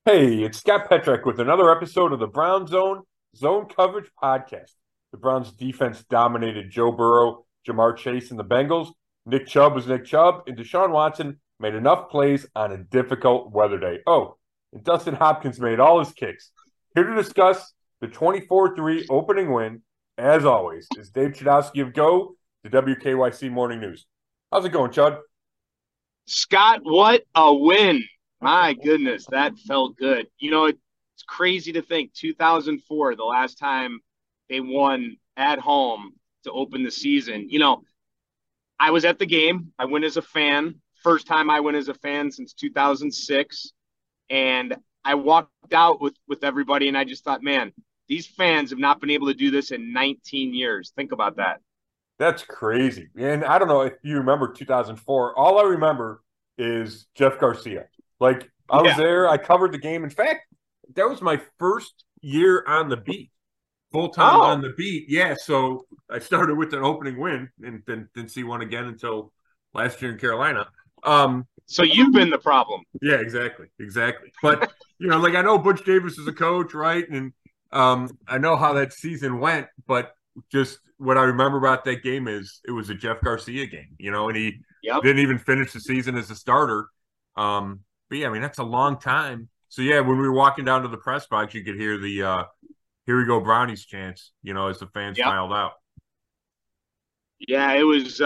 Hey, it's Scott Petrak with another episode of the Brown Zone Coverage Podcast. The Browns defense dominated Joe Burrow, Jamar Chase, and the Bengals. Nick Chubb was Nick Chubb, and Deshaun Watson made enough plays on a difficult weather day. Oh, and Dustin Hopkins made all his kicks. Here to discuss the 24-3 opening win, as always, is Dave Chudowski of Go, the WKYC Morning News. How's it going, Chud? Scott, what a win. My goodness, that felt good. It's crazy to think 2004, the last time they won at home to open the season. I was at the game. I went as a fan. First time I went as a fan since 2006. And I walked out with everybody and I just thought, man, these fans have not been able to do this in 19 years. Think about that. That's crazy. And I don't know if you remember 2004. All I remember is Jeff Garcia. Like, I was Yeah. there, I covered the game. In fact, that was my first year on the beat, full time on Oh, the beat. Yeah. So I started with an opening win and then didn't see one again until last year in Carolina. Um, so you've been the problem. yeah, exactly. Exactly. But, like I know Butch Davis is a coach, right? And I know how that season went, but just what I remember about that game is it was a Jeff Garcia game, and he Yep. didn't even finish the season as a starter. But yeah, I mean that's a long time. So yeah, when we were walking down to the press box, you could hear the "Here we go, Brownies" chants, as the fans Yep. filed out. Yeah, it was,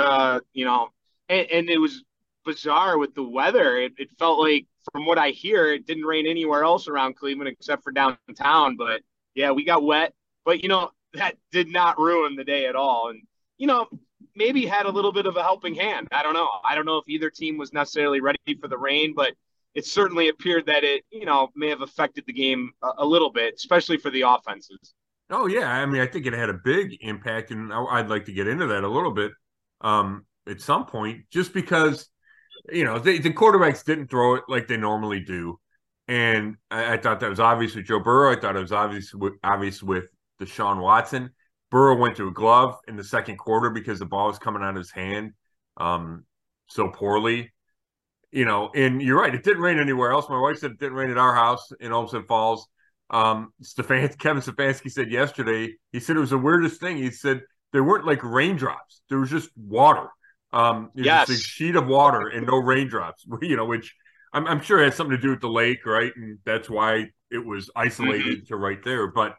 and it was bizarre with the weather. It felt like, from what I hear, it didn't rain anywhere else around Cleveland except for downtown. But yeah, we got wet. But, that did not ruin the day at all. And, you know, maybe had a little bit of a helping hand. I don't know. I don't know if either team was necessarily ready for the rain, but it certainly appeared that it, may have affected the game a little bit, especially for the offenses. Oh yeah, I mean I think it had a big impact, and I'd like to get into that a little bit at some point, just because the quarterbacks didn't throw it like they normally do. And I thought that was obvious with Joe Burrow. I thought it was obvious with Deshaun Watson. Burrow went to a glove in the second quarter because the ball was coming out of his hand um, so poorly. And you're right, it didn't rain anywhere else. My wife said it didn't rain at our house in Olmsted Falls. Kevin Stefanski said yesterday, he said it was the weirdest thing. He said there weren't like raindrops, there was just water. It was just a Yes. sheet of water and no raindrops, which I'm sure has something to do with the lake, right? And that's why it was Hmm. isolated to right there. But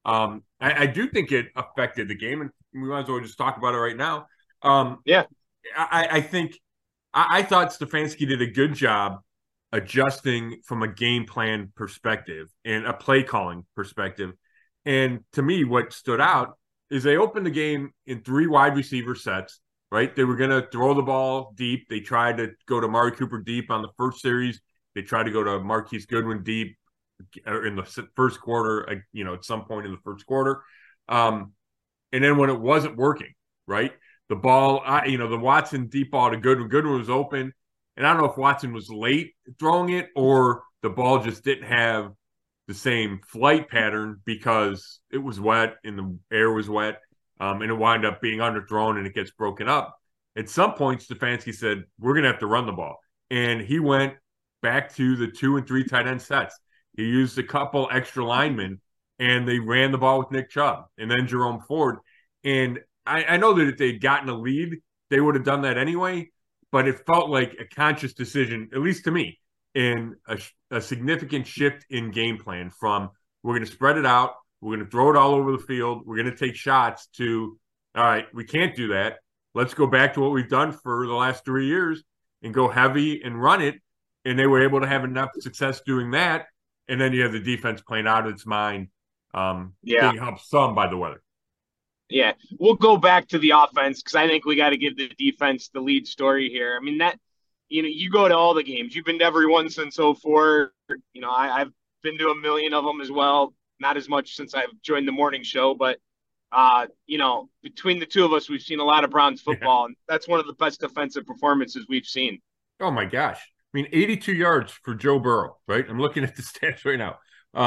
I do think it affected the game, and we might as well just talk about it right now. Um, Yeah. I think I thought Stefanski did a good job adjusting from a game plan perspective and a play calling perspective. And to me, what stood out is they opened the game in three wide receiver sets, right? They were going to throw the ball deep. They tried to go to Mari Cooper deep on the first series. They tried to go to Marquise Goodwin deep in the first quarter, at some point in the first quarter. Um, and then when it wasn't working, right? The ball, the Watson deep ball to Goodwin. Goodwin was open. And I don't know if Watson was late throwing it or the ball just didn't have the same flight pattern because it was wet and the air was wet. And it wound up being underthrown and it gets broken up. At some point, Stefanski said, we're going to have to run the ball. And he went back to the 2 and 3 tight end sets. He used a couple extra linemen and they ran the ball with Nick Chubb and then Jerome Ford. And I know that if they'd gotten a lead, they would have done that anyway. But it felt like a conscious decision, at least to me, in a significant shift in game plan from we're going to spread it out, we're going to throw it all over the field, we're going to take shots to, all right, we can't do that. Let's go back to what we've done for the last 3 years and go heavy and run it. And they were able to have enough success doing that. And then you have the defense playing out of its mind, Yeah. being helped some by the weather. Yeah. We'll go back to the offense because I think we got to give the defense the lead story here. I mean, you go to all the games. You've been to every one since '04. I've been to a million of them as well. Not as much since I've joined the morning show, but, between the two of us, we've seen a lot of Browns Yeah. football, and that's one of the best defensive performances we've seen. Oh my gosh. I mean, 82 yards for Joe Burrow, right? I'm looking at the stats right now.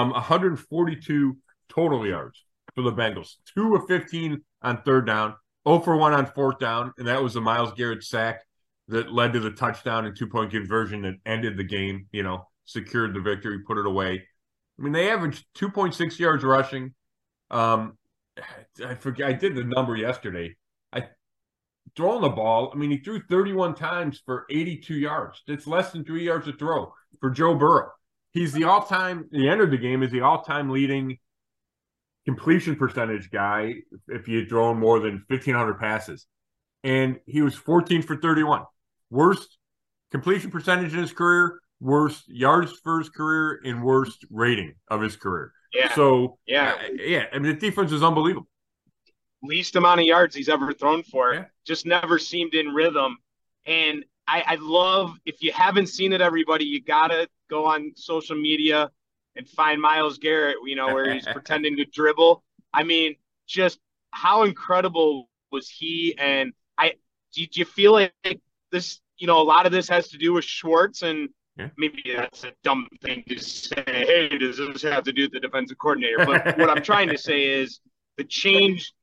142 total yards for the Bengals. 2 of 15 on third down, 0 for 1 on fourth down, and that was the Myles Garrett sack that led to the touchdown and 2-point conversion that ended the game, secured the victory, put it away. I mean, they averaged 2.6 yards rushing. Um, I forget. I did the number yesterday. I throwing the ball. I mean, he threw 31 times for 82 yards. That's less than 3 yards a throw for Joe Burrow. He's the all-time. He entered the game as the all-time leading completion percentage guy if you throw more than 1,500 passes, and he was 14 for 31. Worst completion percentage in his career, worst yards for his career, and worst rating of his career. Yeah. So, Yeah. I mean, the defense is unbelievable. Least amount of yards he's ever thrown for. Yeah. Just never seemed in rhythm. And I love, if you haven't seen it, everybody, you got to go on social media and find Myles Garrett, where he's pretending to dribble. I mean, just how incredible was he? And do you feel like this, a lot of this has to do with Schwartz, and maybe that's a dumb thing to say. Hey, does this have to do with the defensive coordinator? But what I'm trying to say is the change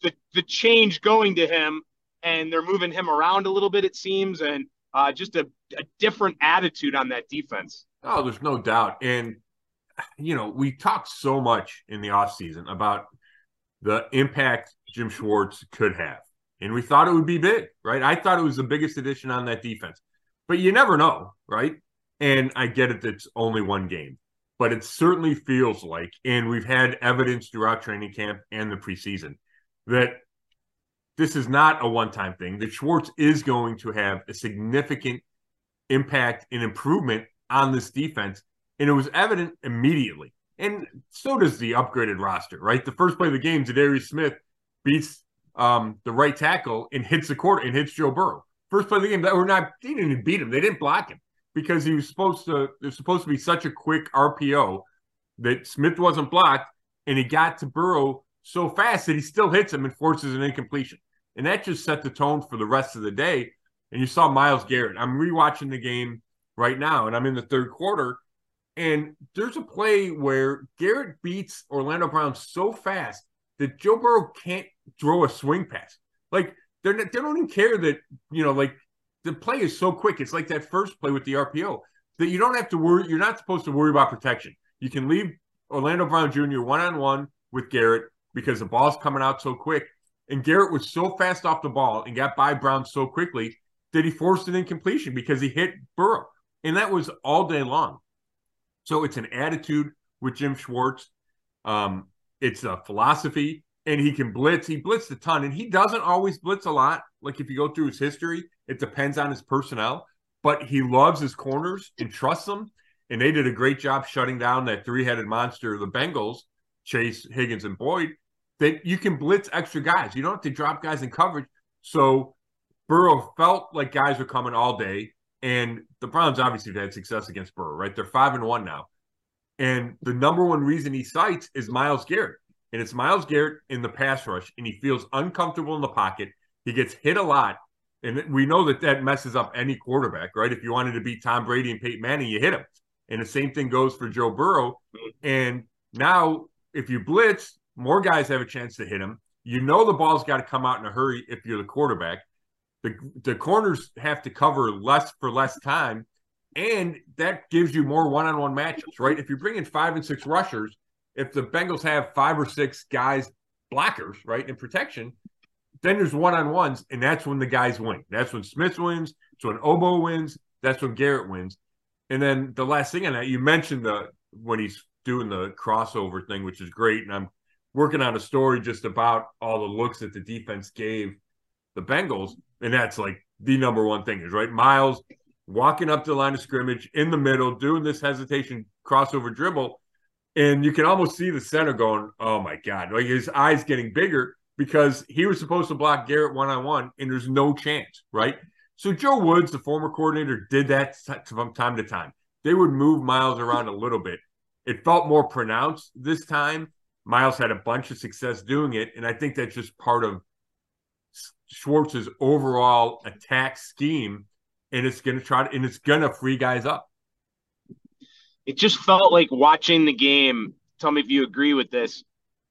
going to him, and they're moving him around a little bit, it seems, and just a different attitude on that defense. Oh, there's no doubt. And, we talked so much in the offseason about the impact Jim Schwartz could have. And we thought it would be big, right? I thought it was the biggest addition on that defense. But you never know, right? And I get it, it's only one game. But it certainly feels like, and we've had evidence throughout training camp and the preseason, that this is not a one-time thing, that Schwartz is going to have a significant impact and improvement on this defense. And it was evident immediately. And so does the upgraded roster, right? The first play of the game, Zadarius Smith beats the right tackle and hits the quarter and hits Joe Burrow. First play of the game, they didn't even beat him. They didn't block him because there's supposed to be such a quick RPO that Smith wasn't blocked, and he got to Burrow so fast that he still hits him and forces an incompletion. And that just set the tone for the rest of the day. And you saw Myles Garrett. I'm rewatching the game right now, and I'm in the third quarter. And there's a play where Garrett beats Orlando Brown so fast that Joe Burrow can't throw a swing pass. Like, they don't even care that, the play is so quick. It's like that first play with the RPO that you don't have to worry. You're not supposed to worry about protection. You can leave Orlando Brown Jr. one-on-one with Garrett because the ball's coming out so quick. And Garrett was so fast off the ball and got by Brown so quickly that he forced an incompletion because he hit Burrow. And that was all day long. So it's an attitude with Jim Schwartz. It's a philosophy, and he can blitz. He blitzed a ton, and he doesn't always blitz a lot. Like, if you go through his history, it depends on his personnel. But he loves his corners and trusts them. And they did a great job shutting down that three-headed monster of the Bengals, Chase, Higgins, and Boyd, that you can blitz extra guys. You don't have to drop guys in coverage. So Burrow felt like guys were coming all day. And the Browns obviously have had success against Burrow, right? They're 5-1 now. And the number one reason he cites is Myles Garrett. And it's Myles Garrett in the pass rush, and he feels uncomfortable in the pocket. He gets hit a lot. And we know that messes up any quarterback, right? If you wanted to beat Tom Brady and Peyton Manning, you hit him. And the same thing goes for Joe Burrow. And now if you blitz, more guys have a chance to hit him. The ball's got to come out in a hurry if you're the quarterback. The corners have to cover less for less time, and that gives you more one-on-one matchups, right? If you bring in 5 and 6 rushers, if the Bengals have 5 or 6 guys, blockers, right, in protection, then there's one-on-ones, and that's when the guys win. That's when Smith wins. That's when Obo wins. That's when Garrett wins. And then the last thing on that, you mentioned when he's doing the crossover thing, which is great, and I'm working on a story just about all the looks that the defense gave the Bengals, and that's like the number one thing is, right? Myles walking up to the line of scrimmage in the middle, doing this hesitation crossover dribble, and you can almost see the center going, oh my God, like his eyes getting bigger because he was supposed to block Garrett one-on-one, and there's no chance, right? So Joe Woods, the former coordinator, did that from time to time. They would move Myles around a little bit. It felt more pronounced this time. Myles had a bunch of success doing it, and I think that's just part of Schwartz's overall attack scheme, and it's going to free guys up. It just felt like watching the game. Tell me if you agree with this.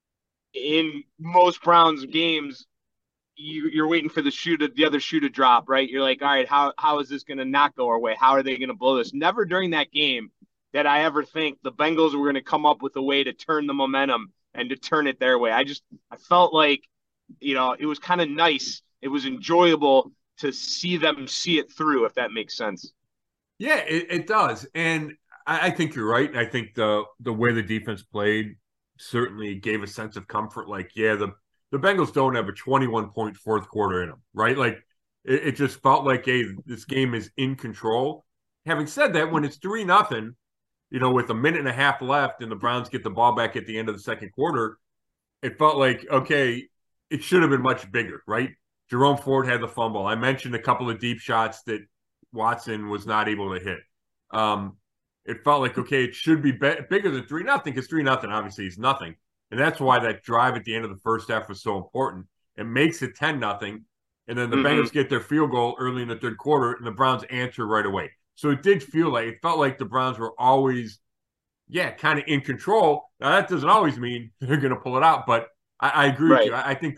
In most Browns games, you're waiting for the other shoe to drop, right? You're like, all right, how is this going to not go our way? How are they going to blow this? Never during that game that I ever think the Bengals were going to come up with a way to turn the momentum and to turn it their way. I felt like, it was kind of nice. It was enjoyable to see them see it through, if that makes sense. Yeah, it does. And I think you're right. I think the way the defense played certainly gave a sense of comfort. Like, yeah, the Bengals don't have a 21-point fourth quarter in them, right? Like, it just felt like, hey, this game is in control. Having said that, when it's 3-0, with a minute and a half left and the Browns get the ball back at the end of the second quarter, it felt like, okay, it should have been much bigger, right? Jerome Ford had the fumble. I mentioned a couple of deep shots that Watson was not able to hit. Um, it felt like, okay, it should be bigger than 3-0 because 3-0 obviously is nothing. And that's why that drive at the end of the first half was so important. It makes it 10-0. And then the Mm-hmm. Bengals get their field goal early in the third quarter and the Browns answer right away. So it felt like the Browns were always, yeah, kind of in control. Now that doesn't always mean they're going to pull it out, but I agree with you. Right.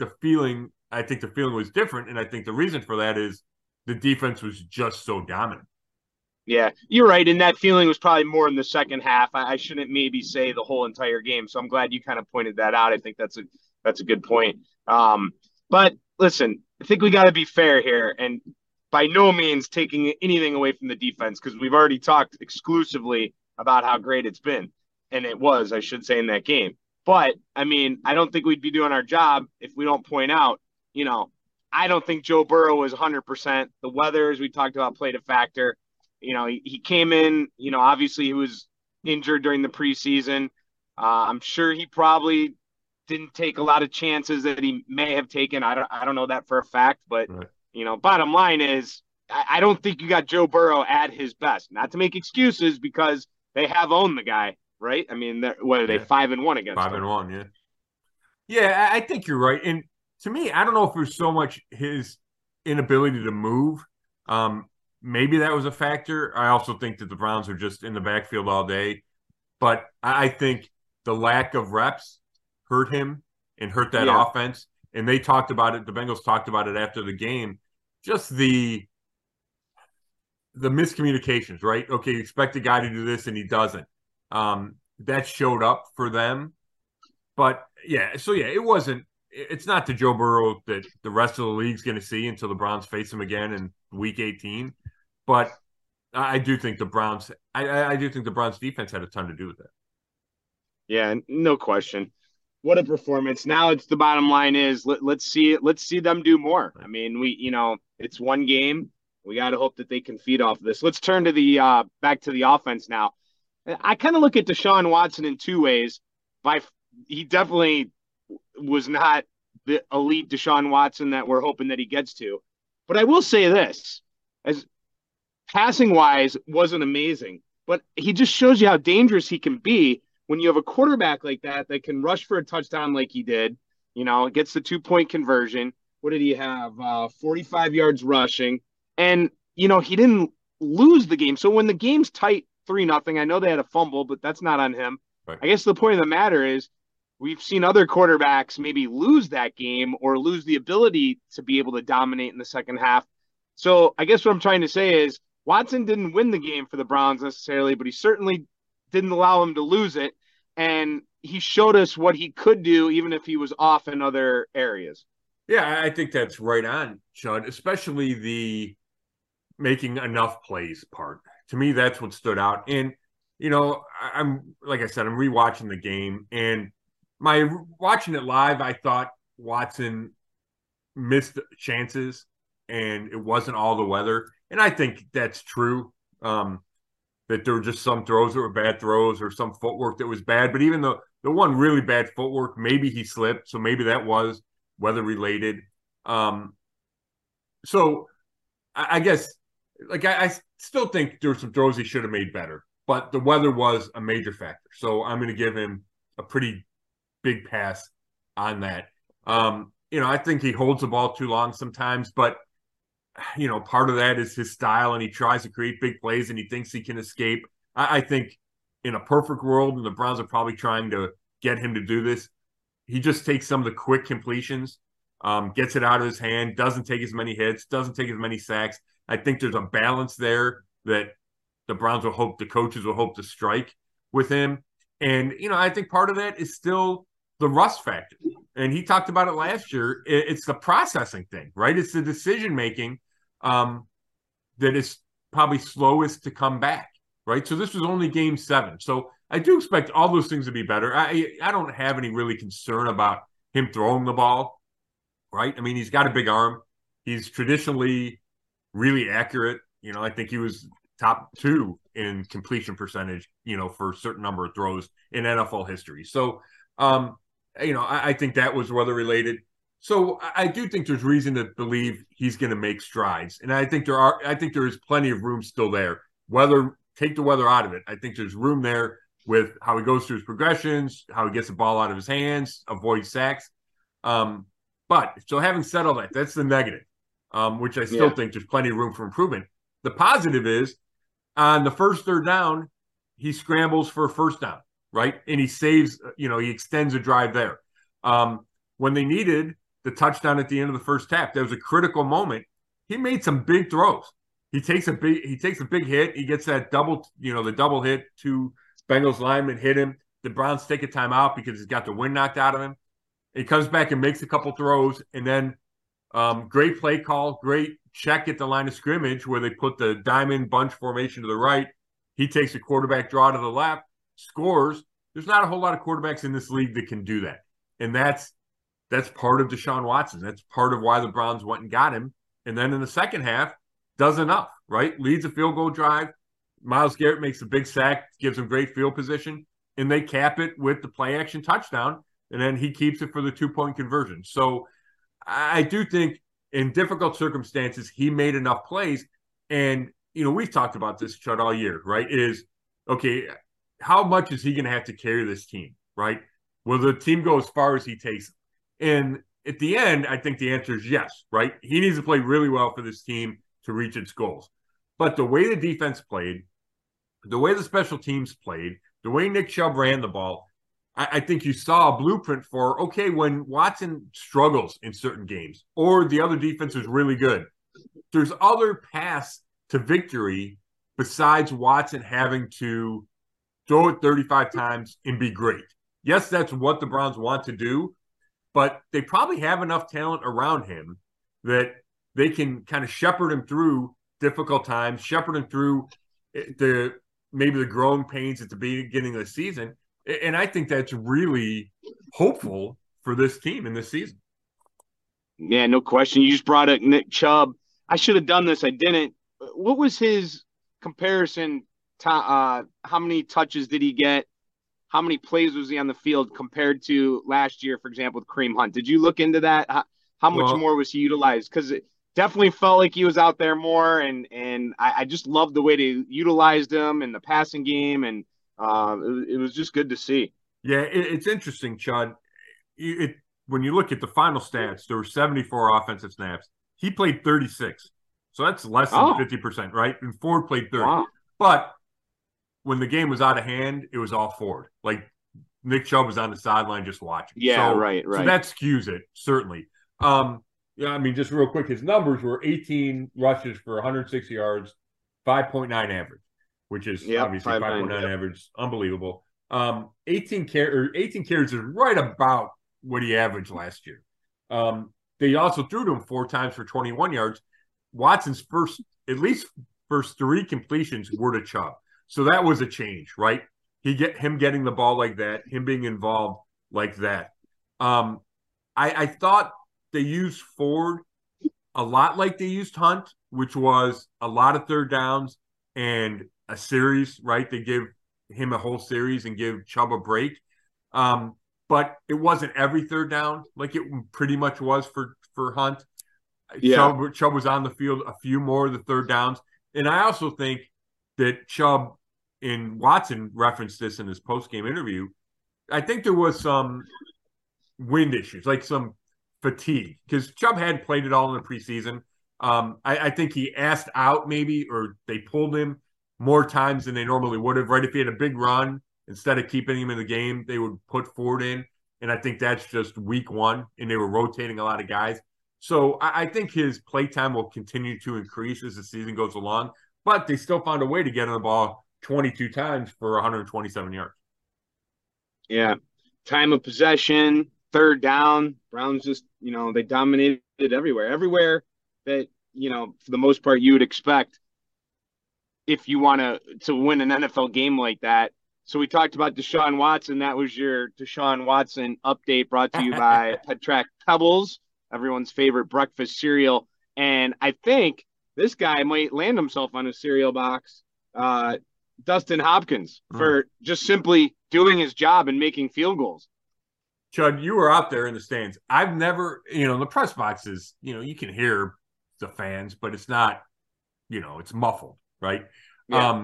I think the feeling was different, and I think the reason for that is the defense was just so dominant. Yeah, you're right. And that feeling was probably more in the second half. I shouldn't maybe say the whole entire game. So I'm glad you kind of pointed that out. I think that's a good point. But listen, I think we got to be fair here, and by no means taking anything away from the defense because we've already talked exclusively about how great it's been, and it was, I should say, in that game. But I mean, I don't think we'd be doing our job if we don't point out, you know, I don't think Joe Burrow was 100%. The weather, as we talked about, played a factor. He came in, obviously he was injured during the preseason. I'm sure he probably didn't take a lot of chances that he may have taken. I don't know that for a fact, but Right. bottom line is I don't think you got Joe Burrow at his best. Not to make excuses because they have owned the guy, right? I mean, what are they Yeah, 5-1 against five him? and one. Yeah, yeah. I think you're right. And to me, I don't know if it was so much his inability to move. Um, Maybe that was a factor. I also think that the Browns are just in the backfield all day. But I think the lack of reps hurt him and hurt that Yeah, offense. And they talked about it. The Bengals talked about it after the game. Just the miscommunications, right? Okay, you expect a guy to do this and he doesn't. That showed up for them. But yeah, so yeah, it wasn't. It's not the Joe Burrow that the rest of the league's going to see until the Browns face him again in Week 18. But I do think the Browns. I do think the Browns defense had a ton to do with that. yeah, no question. What a performance. Now it's the bottom line is let's see it. Let's see them do more. I mean, it's one game. We got to hope that they can feed off of this. Let's turn to the back to the offense now. I kind of look at Deshaun Watson in two ways. By He definitely was not the elite Deshaun Watson that we're hoping that he gets to. But I will say this, as passing wise wasn't amazing, but he just shows you how dangerous he can be when you have a quarterback like that can rush for a touchdown like he did. Gets the 2-point conversion. What did he have? 45 yards rushing, and he didn't lose the game. So when the game's tight 3-0, I know they had a fumble, but that's not on him. Right. I guess the point of the matter is we've seen other quarterbacks maybe lose that game or lose the ability to be able to dominate in the second half. So I guess what I'm trying to say is Watson didn't win the game for the Browns necessarily, but he certainly didn't allow him to lose it. And he showed us what he could do, even if he was off in other areas. Yeah, I think that's right on, Sean. Especially the making enough plays part. To me, that's what stood out. And I'm like I said, I'm rewatching the game, and my watching it live, I thought Watson missed chances, and it wasn't all the weather. And I think that's true. That there were just some throws that were bad throws, or some footwork that was bad. But even the one really bad footwork, maybe he slipped, so maybe that was weather related. Um, so I guess like I still think there were some throws he should have made better, but the weather was a major factor. So I'm going to give him a pretty big pass on that. I think he holds the ball too long sometimes, but part of that is his style, and he tries to create big plays, and he thinks he can escape. I think in a perfect world, and the Browns are probably trying to get him to do this, he just takes some of the quick completions, gets it out of his hand, doesn't take as many hits, doesn't take as many sacks. I think there's a balance there that the Browns will hope, the coaches will hope to strike with him. And, I think part of that is still the rust factor. And he talked about it last year. It's the processing thing, right? It's the decision making that is probably slowest to come back, right? So this was only game 7. So I do expect all those things to be better. I don't have any really concern about him throwing the ball, right? I mean, he's got a big arm. He's traditionally really accurate. I think he was top 2 in completion percentage, for a certain number of throws in NFL history. So, I think that was weather related. So I do think there's reason to believe he's going to make strides, and I think there is plenty of room still there. Take the weather out of it. I think there's room there with how he goes through his progressions, how he gets the ball out of his hands, avoids sacks. But so having said all that, that's the negative, which I still think there's plenty of room for improvement. The positive is on the first third down, he scrambles for a first down, right? And he saves, he extends a drive there. When they needed the touchdown at the end of the first half, that was a critical moment. He made some big throws. He takes a big hit. He gets that the double hit. 2 Bengals linemen hit him. The Browns take a timeout because he's got the wind knocked out of him. He comes back and makes a couple throws, and then great play call, great check at the line of scrimmage where they put the diamond bunch formation to the right. He takes a quarterback draw to the left, scores. There's not a whole lot of quarterbacks in this league that can do that. And that's part of Deshaun Watson. That's part of why the Browns went and got him. And then in the second half, does enough, right? Leads a field goal drive. Myles Garrett makes a big sack, gives him great field position, and they cap it with the play action touchdown. And then he keeps it for the 2-point conversion. So I do think in difficult circumstances, he made enough plays. And, we've talked about this, Chud, all year, right? Okay, how much is he going to have to carry this team, right? Will the team go as far as he takes it? And at the end, I think the answer is yes, right? He needs to play really well for this team to reach its goals. But the way the defense played, the way the special teams played, the way Nick Chubb ran the ball, I think you saw a blueprint for, okay, when Watson struggles in certain games or the other defense is really good, there's other paths to victory besides Watson having to throw it 35 times and be great. Yes, that's what the Browns want to do, but they probably have enough talent around him that they can kind of shepherd him through difficult times, shepherd him through maybe the growing pains at the beginning of the season. And I think that's really hopeful for this team in this season. Yeah, no question. You just brought up Nick Chubb. I should have done this. I didn't. What was his comparison to how many touches did he get? How many plays was he on the field compared to last year, for example, with Kareem Hunt? Did you look into that? How much more was he utilized? Because it definitely felt like he was out there more, and I just loved the way they utilized him in the passing game, and it was just good to see. Yeah, it's interesting, Chud. When you look at the final stats, there were 74 offensive snaps. He played 36. So that's less than 50%, right? And Ford played 30. Wow. But when the game was out of hand, it was all Ford. Like Nick Chubb was on the sideline just watching. Yeah, right. So that skews it, certainly. I mean, just real quick, his numbers were 18 rushes for 160 yards, 5.9 average, which is obviously 5.9 average, unbelievable. 18 carries is right about what he averaged last year. They also threw to him 4 times for 21 yards. Watson's first 3 completions were to Chubb. So that was a change, right? Him getting the ball like that, him being involved like that. I thought they used Ford a lot like they used Hunt, which was a lot of third downs and a series, right? They give him a whole series and give Chubb a break. But it wasn't every third down like it pretty much was for Hunt. Yeah. Chubb was on the field a few more of the third downs. And I also think that Chubb and Watson referenced this in his post-game interview. I think there was some wind issues, like some fatigue, because Chubb hadn't played it all in the preseason. I think he asked out maybe, or they pulled him more times than they normally would have, right? If he had a big run, instead of keeping him in the game, they would put Ford in. And I think that's just week 1, and they were rotating a lot of guys. So I think his play time will continue to increase as the season goes along. but they still found a way to get on the ball 22 times for 127 yards. Yeah. Time of possession, third down. Browns just, they dominated everywhere. Everywhere that, for the most part, you would expect if you want to win an NFL game like that. So we talked about Deshaun Watson. That was your Deshaun Watson update brought to you by Petrack Pebbles, everyone's favorite breakfast cereal. And I think this guy might land himself on a cereal box. Dustin Hopkins for just simply doing his job and making field goals. Chud, you were out there in the stands. I've never, the press boxes, you can hear the fans, but it's not, it's muffled, right? Yeah.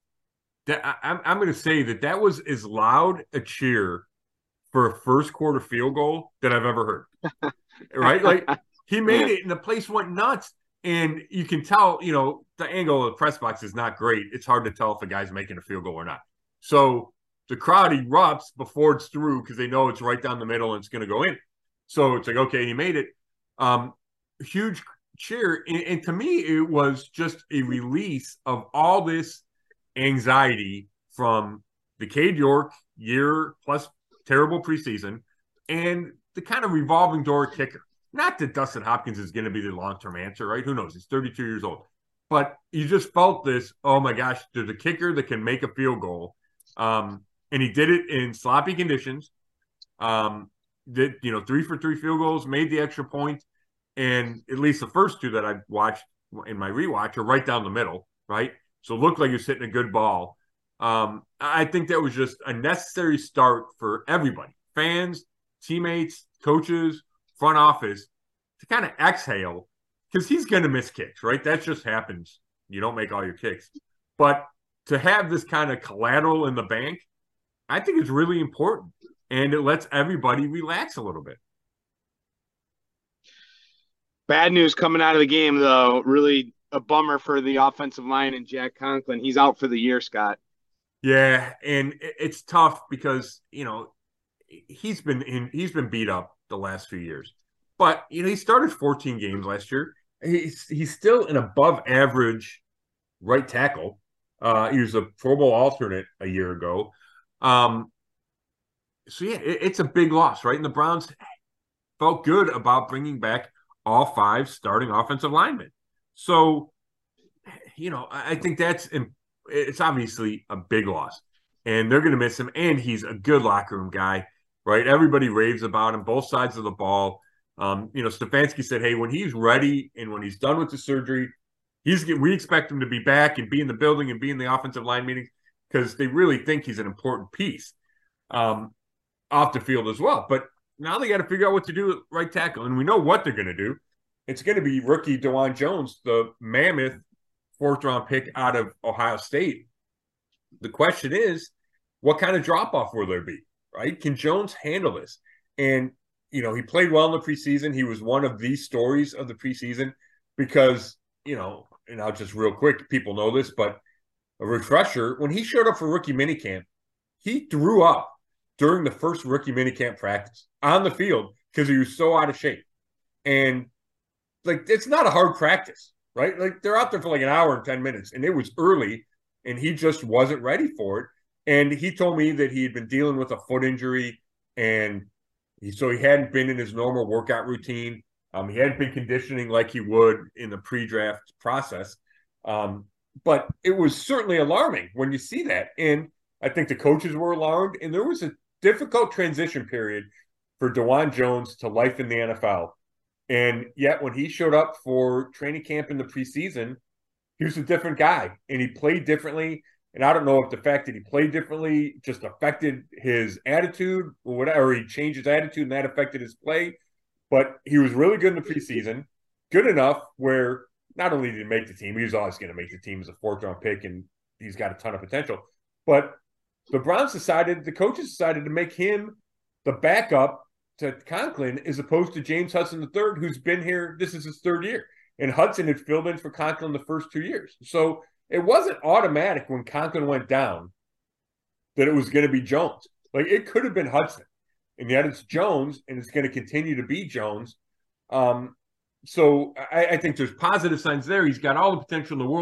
I'm going to say that was as loud a cheer for a first quarter field goal that I've ever heard, right? Like he made it and the place went nuts. And you can tell, the angle of the press box is not great. It's hard to tell if a guy's making a field goal or not. So the crowd erupts before it's through because they know it's right down the middle and it's going to go in. So it's like, okay, he made it. Huge cheer. And to me, it was just a release of all this anxiety from the Cade York year plus terrible preseason and the kind of revolving door kicker. Not that Dustin Hopkins is going to be the long-term answer, right? Who knows? He's 32 years old. But you just felt this, oh my gosh, there's a kicker that can make a field goal. And he did it in sloppy conditions. Did 3 for 3 field goals, made the extra point, and at least the first two that I watched in my rewatch are right down the middle, right? So it looked like he was hitting a good ball. I think that was just a necessary start for everybody, fans, teammates, coaches, front office, to kind of exhale, because he's going to miss kicks, right? That just happens. You don't make all your kicks. But to have this kind of collateral in the bank, I think is really important. And it lets everybody relax a little bit. Bad news coming out of the game, though. Really a bummer for the offensive line and Jack Conklin. He's out for the year, Scott. Yeah, and it's tough because, he's been beat up the last few years. But, he started 14 games last year. He's still an above average right tackle. He was a Pro Bowl alternate a year ago. So, yeah, it's a big loss, right? And the Browns felt good about bringing back all 5 starting offensive linemen. So, I think it's obviously a big loss. And they're going to miss him. And he's a good locker room guy, right? Everybody raves about him, both sides of the ball. Stefanski said, hey, when he's ready and when he's done with the surgery, we expect him to be back and be in the building and be in the offensive line meetings because they really think he's an important piece off the field as well. But now they got to figure out what to do at right tackle. And we know what they're going to do. It's going to be rookie Dawand Jones, the mammoth 4th-round pick out of Ohio State. The question is, what kind of drop-off will there be, right? Can Jones handle this? And, he played well in the preseason. He was one of the stories of the preseason because, and I'll just real quick, people know this, but a refresher, when he showed up for rookie minicamp, he threw up during the first rookie minicamp practice on the field because he was so out of shape. And, it's not a hard practice, right? They're out there for an hour and 10 minutes, and it was early, and he just wasn't ready for it. And he told me that he had been dealing with a foot injury, and so he hadn't been in his normal workout routine. He hadn't been conditioning like he would in the pre-draft process. But it was certainly alarming when you see that. And I think the coaches were alarmed, and there was a difficult transition period for Dawand Jones to life in the NFL. And yet when he showed up for training camp in the preseason, he was a different guy, and he played differently. And I don't know if the fact that he played differently just affected his attitude or whatever, or he changed his attitude and that affected his play. But he was really good in the preseason, good enough where not only did he make the team, he was always going to make the team as a 4th-round pick, and he's got a ton of potential. But the coaches decided to make him the backup to Conklin as opposed to James Hudson III, who's been here. This is his 3rd year. And Hudson had filled in for Conklin the first 2 years. So it wasn't automatic when Conklin went down that it was going to be Jones. It could have been Hudson. And yet it's Jones, and it's going to continue to be Jones. So I think there's positive signs there. He's got all the potential in the world. He's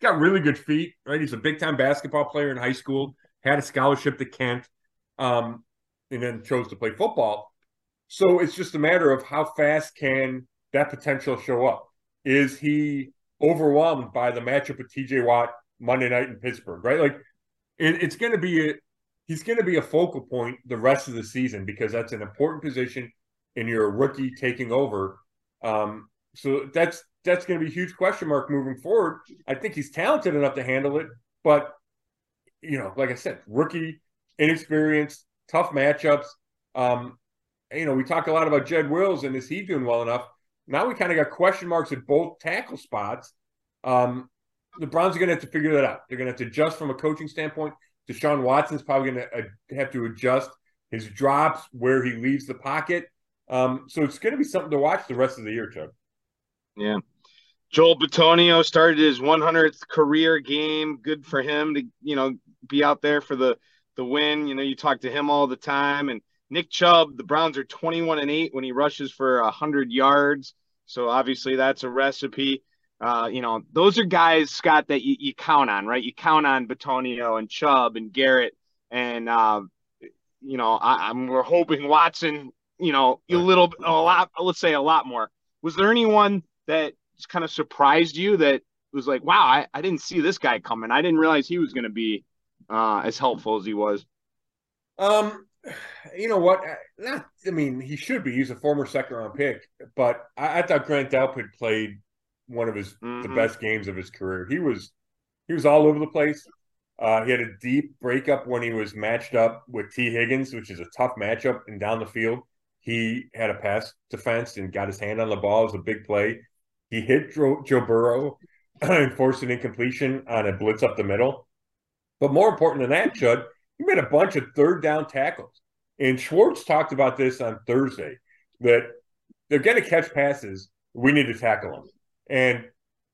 got really good feet, right? He's a big time basketball player in high school, had a scholarship to Kent, um, and then chose to play football. So it's just a matter of how fast can that potential show up. Is he overwhelmed by the matchup with TJ Watt Monday night in Pittsburgh, right? Like it's going to be he's going to be a focal point the rest of the season because that's an important position and you're a rookie taking over. So that's going to be a huge question mark moving forward. I think he's talented enough to handle it, but like I said, rookie, inexperienced, tough matchups. We talk a lot about Jed Wills and is he doing well enough? Now we kind of got question marks at both tackle spots. The Browns are going to have to figure that out. They're going to have to adjust from a coaching standpoint. Deshaun Watson's probably going to have to adjust his drops, where he leaves the pocket. So it's going to be something to watch the rest of the year, Chuck. Yeah. Joel Bitonio started his 100th career game. Good for him to, be out there for the win. You talk to him all the time. And Nick Chubb, the Browns are 21-8 when he rushes for 100 yards. So obviously that's a recipe. Those are guys, Scott, that you count on, right? You count on Bitonio and Chubb and Garrett. And, we're hoping Watson, let's say a lot more. Was there anyone that just kind of surprised you that was like, wow, I didn't see this guy coming. I didn't realize he was going to be as helpful as he was. You know what? He should be. He's a former second-round pick, but I thought Grant Delpit played one of the best games of his career. He was all over the place. He had a deep breakup when he was matched up with T. Higgins, which is a tough matchup, and down the field. He had a pass defense and got his hand on the ball. It was a big play. He hit Joe Burrow and forced an incompletion on a blitz up the middle. But more important than that, Chud, he made a bunch of third down tackles. And Schwartz talked about this on Thursday, that they're going to catch passes. We need to tackle them. And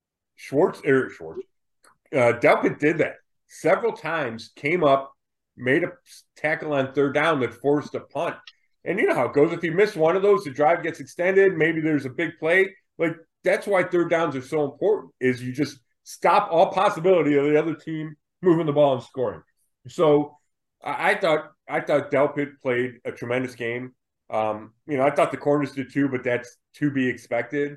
Delpit did that several times, came up, made a tackle on third down that forced a punt. And you know how it goes. If you miss one of those, the drive gets extended. Maybe there's a big play. Like, that's why third downs are so important, is you just stop all possibility of the other team moving the ball and scoring. So I thought Delpit played a tremendous game. I thought the corners did too, but that's to be expected.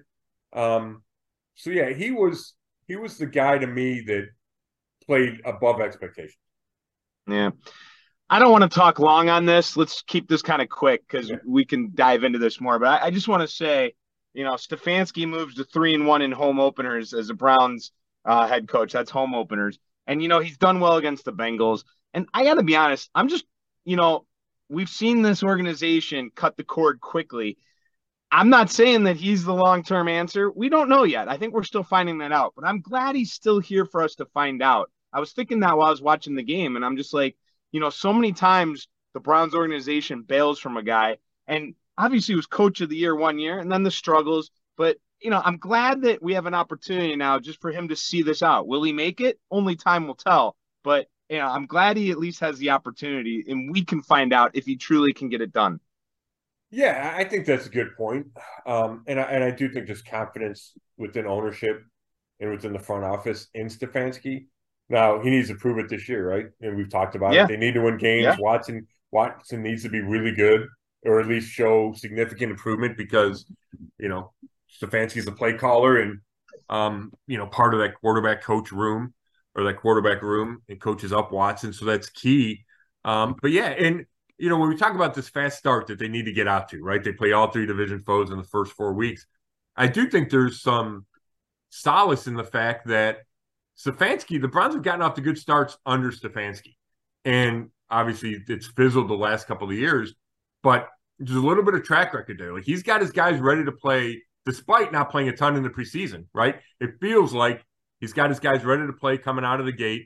So yeah, he was the guy to me that played above expectations. Yeah. I don't want to talk long on this. Let's keep this kind of quick because we can dive into this more. But I just want to say, Stefanski moves to 3-1 in home openers as a Browns head coach. That's home openers. And, he's done well against the Bengals. And I got to be honest, I'm just, we've seen this organization cut the cord quickly. I'm not saying that he's the long-term answer. We don't know yet. I think we're still finding that out. But I'm glad he's still here for us to find out. I was thinking that while I was watching the game, and I'm just like, so many times the Browns organization bails from a guy, and obviously he was coach of the year 1 year, and then the struggles. But, I'm glad that we have an opportunity now just for him to see this out. Will he make it? Only time will tell. But, I'm glad he at least has the opportunity, and we can find out if he truly can get it done. Yeah, I think that's a good point. And I do think there's confidence within ownership and within the front office in Stefanski. Now, he needs to prove it this year, right? And we've talked about it. They need to win games. Yeah. Watson needs to be really good, or at least show significant improvement, because, Stefanski's a play caller and, part of that quarterback coach room, or that quarterback room, and coaches up Watson. So that's key. But yeah, and, when we talk about this fast start that they need to get out to, right? They play all three division foes in the first 4 weeks. I do think there's some solace in the fact that Stefanski, the Browns have gotten off to good starts under Stefanski. And obviously it's fizzled the last couple of years, but there's a little bit of track record there. Like, he's got his guys ready to play despite not playing a ton in the preseason, right? It feels like he's got his guys ready to play coming out of the gate.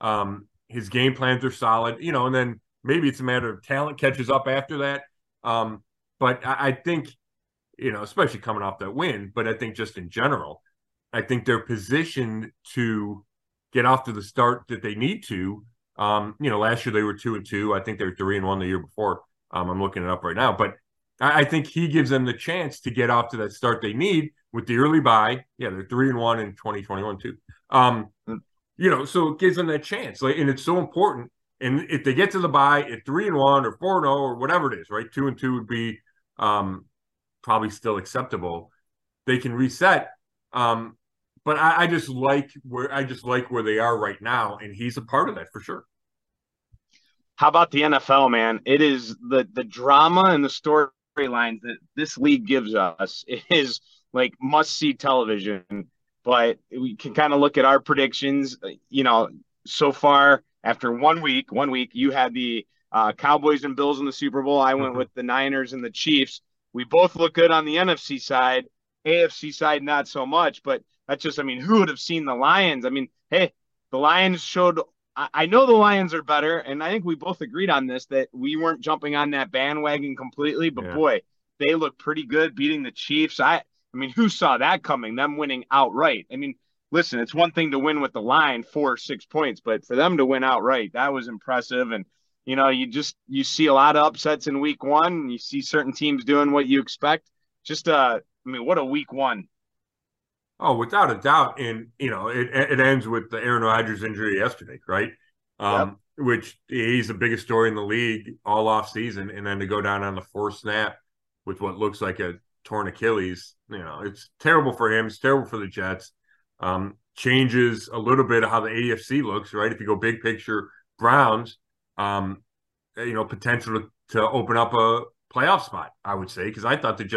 His game plans are solid, and then maybe it's a matter of talent catches up after that. But I think, especially coming off that win, but I think just in general, I think they're positioned to get off to the start that they need to. Last year they were 2-2. I think they were 3-1 the year before. I'm looking it up right now, but I think he gives them the chance to get off to that start they need with the early bye. Yeah, they're 3-1 in 2021 too. So it gives them that chance. Like, and it's so important. And if they get to the bye at 3-1 or 4-0 or whatever it is, right? 2-2 would be um, probably still acceptable. They can reset. Um, but I just like where they are right now, and he's a part of that for sure. How about the NFL, man? It is the drama and the storylines that this league gives us is like must see television. But we can kind of look at our predictions. So far after 1 week, you had the Cowboys and Bills in the Super Bowl. I went Mhm. with the Niners and the Chiefs. We both look good on the NFC side. AFC side, not so much. But that's just, I mean, who would have seen the Lions? I mean, hey, the Lions showed I know the Lions are better, and I think we both agreed on this that we weren't jumping on that bandwagon completely. But Yeah. boy, they look pretty good beating the Chiefs. I mean, who saw that coming? Them winning outright. I mean, listen, it's one thing to win with the line 4 or 6 points, but for them to win outright, that was impressive. And you see a lot of upsets in week one. And you see certain teams doing what you expect. I mean, what a week one. Oh, without a doubt. And, it ends with the Aaron Rodgers injury yesterday, right? Yep. Which he's the biggest story in the league all off season. And then to go down on the fourth snap with what looks like a torn Achilles, it's terrible for him. It's terrible for the Jets. Changes a little bit of how the AFC looks, right? If you go big picture, Browns, um, potential to open up a playoff spot, I would say, because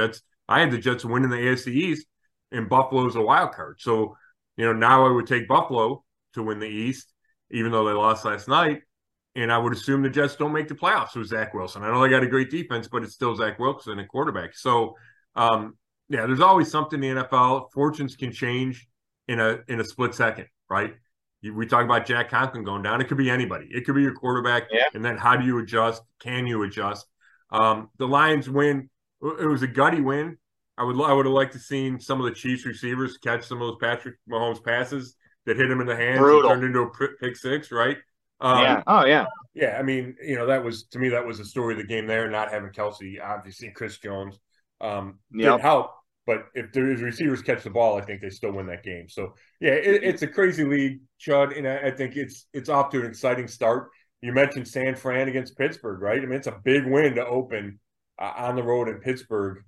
I had the Jets winning the AFC East, and Buffalo's a wild card. So, now I would take Buffalo to win the East, even though they lost last night. And I would assume the Jets don't make the playoffs with Zach Wilson. I know they got a great defense, but it's still Zach Wilson at quarterback. So, yeah, there's always something in the NFL. Fortunes can change in a split second, right? We talk about Jack Conklin going down. It could be anybody. It could be your quarterback. Yeah. And then how do you adjust? Can you adjust? The Lions win. It was a gutty win. I would have liked to seen some of the Chiefs receivers catch some of those Patrick Mahomes passes that hit him in the hands and Brutal. turned into a pick six, right? Yeah. Oh, yeah. Yeah, I mean, that was to me that was the story of the game there. Not having Kelsey, obviously Chris Jones didn't Yep. help, but if the receivers catch the ball, I think they still win that game. So yeah, it's a crazy league, Chud, and I think it's off to an exciting start. You mentioned San Fran against Pittsburgh, right? I mean, it's a big win to open on the road in Pittsburgh.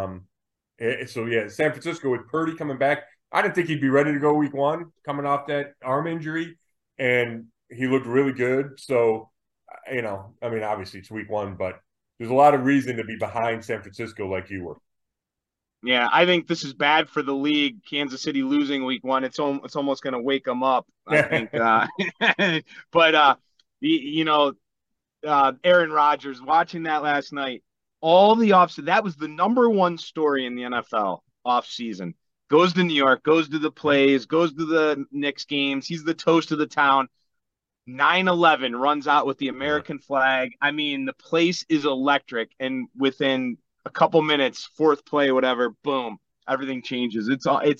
So yeah, San Francisco with Purdy coming back. I didn't think he'd be ready to go week one, coming off that arm injury, and he looked really good. So I mean, obviously it's week one, but there's a lot of reason to be behind San Francisco like you were. Yeah, I think this is bad for the league. Kansas City losing week one, it's almost going to wake them up. I think, but Aaron Rodgers watching that last night, all the off that was the number one story in the NFL off season. Goes to New York, goes to the plays, goes to the Knicks games. He's the toast of the town. 9/11 runs out with the Yeah, American flag. I mean, the place is electric, and within a couple minutes, fourth play, whatever, boom, everything changes.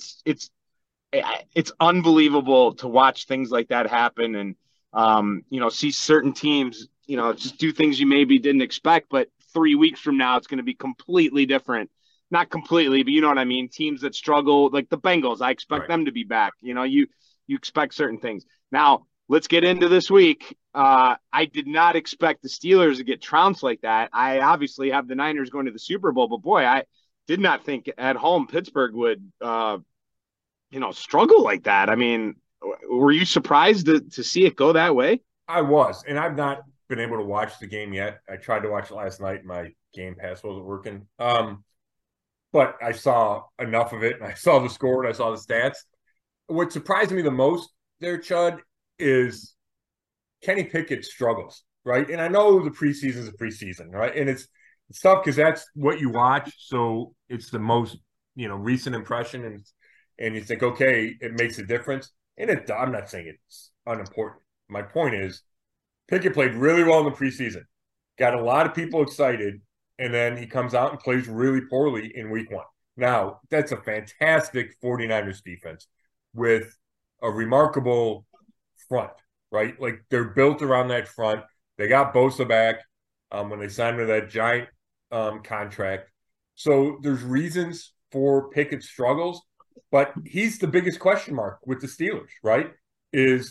It's unbelievable to watch things like that happen, and see certain teams, just do things you maybe didn't expect, but 3 weeks from now, it's going to be completely different. Not completely, but you know what I mean. Teams that struggle, like the Bengals, I expect right. them to be back. You expect certain things. Now, let's get into this week. I did not expect the Steelers to get trounced like that. I obviously have the Niners going to the Super Bowl, but boy, I did not think at home Pittsburgh would, struggle like that. I mean, were you surprised to see it go that way? I was, and I've not been able to watch the game yet. I tried to watch it last night. My Game Pass wasn't working. But I saw enough of it, and I saw the score, and I saw the stats. What surprised me the most there, Chud, is Kenny Pickett struggles, right? And I know the preseason is a preseason, right? And it's tough because that's what you watch, so it's the most recent impression, and you think, okay, it makes a difference. And I'm not saying it's unimportant. My point is, Pickett played really well in the preseason, got a lot of people excited, and then he comes out and plays really poorly in week one. Now, that's a fantastic 49ers defense with a remarkable front, right? Like they're built around that front. They got Bosa back when they signed him to that giant contract. So there's reasons for Pickett's struggles, but he's the biggest question mark with the Steelers, right? Is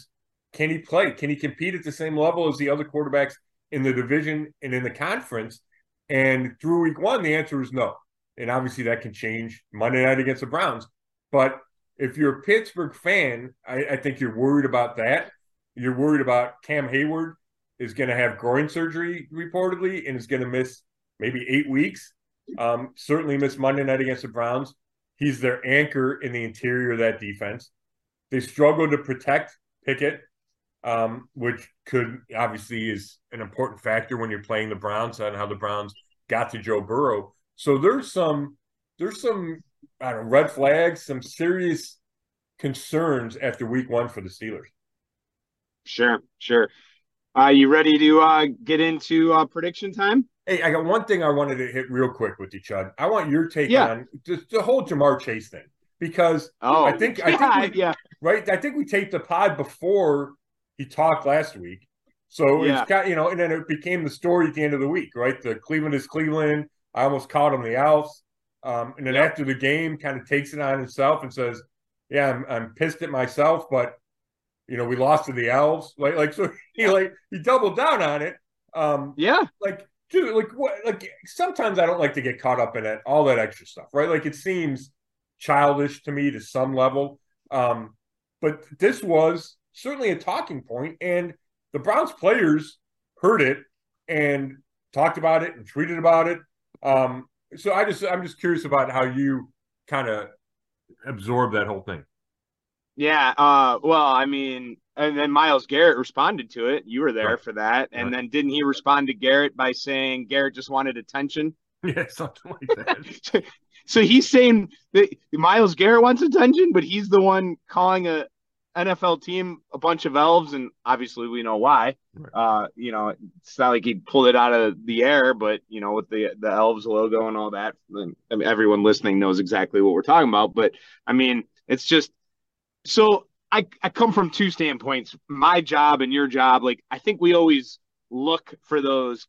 Can he play? Can he compete at the same level as the other quarterbacks in the division and in the conference? And through week one, the answer is no. And obviously that can change Monday night against the Browns. But if you're a Pittsburgh fan, I think you're worried about that. You're worried about Cam Hayward is going to have groin surgery reportedly and is going to miss maybe 8 weeks. Certainly miss Monday night against the Browns. He's their anchor in the interior of that defense. They struggle to protect Pickett, which could obviously is an important factor when you're playing the Browns and how the Browns got to Joe Burrow. So there's some I don't know, red flags, some serious concerns after week one for the Steelers. Sure. You ready to get into prediction time? Hey, I got one thing I wanted to hit real quick with you, Chud. I want your take on the whole Ja'Marr Chase thing because I think right. I think we taped the pod before he talked last week, so it's got and then it became the story at the end of the week, right? The Cleveland is Cleveland. I almost called him the Elves, and then after the game, kind of takes it on himself and says, "Yeah, I'm pissed at myself, but we lost to the Elves." So he doubled down on it. Dude, sometimes I don't like to get caught up in all that extra stuff, right? Like it seems childish to me to some level. But this was certainly a talking point, and the Browns players heard it and talked about it and tweeted about it. So I'm just curious about how you kind of absorb that whole thing. Yeah. Well, I mean, and then Myles Garrett responded to it. You were there for that. And then didn't he respond to Garrett by saying Garrett just wanted attention? Yeah, something like that. So he's saying that Myles Garrett wants attention, but he's the one calling a NFL team a bunch of elves, and obviously we know why. Right. It's not like he pulled it out of the air, but with the elves logo and all that, I mean, everyone listening knows exactly what we're talking about. But I mean, it's just so I come from two standpoints, my job and your job. Like, I think we always look for those,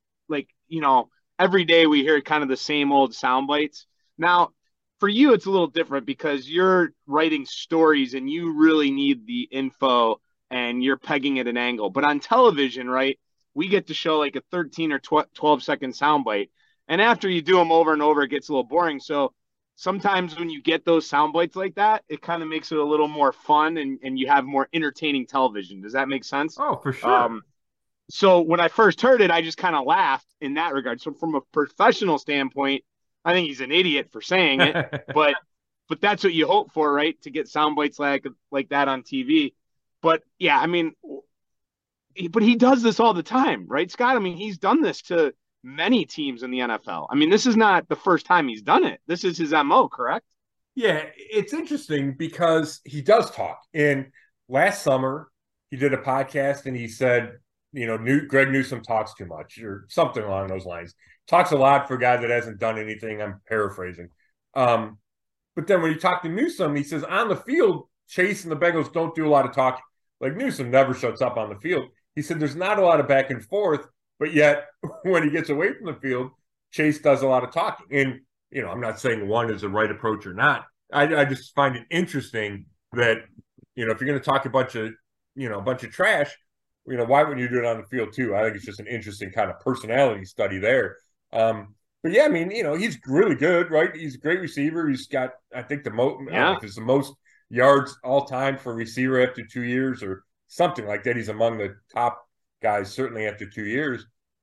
every day we hear kind of the same old sound bites. Now, for you, it's a little different because you're writing stories and you really need the info and you're pegging at an angle. But on television, right, we get to show like a 13 or 12-second soundbite. And after you do them over and over, it gets a little boring. So sometimes when you get those sound bites like that, it kind of makes it a little more fun and you have more entertaining television. Does that make sense? Oh, for sure. So when I first heard it, I just kind of laughed in that regard. So from a professional standpoint, I think he's an idiot for saying it, but that's what you hope for, right? To get sound bites like that on TV. But yeah, I mean, but he does this all the time, right, Scott? I mean, he's done this to many teams in the NFL. I mean, this is not the first time he's done it. This is his MO, correct? Yeah, it's interesting because he does talk. And last summer, he did a podcast and he said, Greg Newsome talks too much or something along those lines. Talks a lot for a guy that hasn't done anything. I'm paraphrasing. But then when you talk to Newsome, he says on the field, Chase and the Bengals don't do a lot of talking. Like Newsome never shuts up on the field. He said there's not a lot of back and forth, but yet when he gets away from the field, Chase does a lot of talking. And, I'm not saying one is the right approach or not. I just find it interesting that, if you're going to talk a bunch of trash, why wouldn't you do it on the field too? I think it's just an interesting kind of personality study there. But yeah, I mean, he's really good, right? He's a great receiver. He's got, I think, the most yards all time for a receiver after 2 years or something like that. He's among the top guys, certainly after 2 years.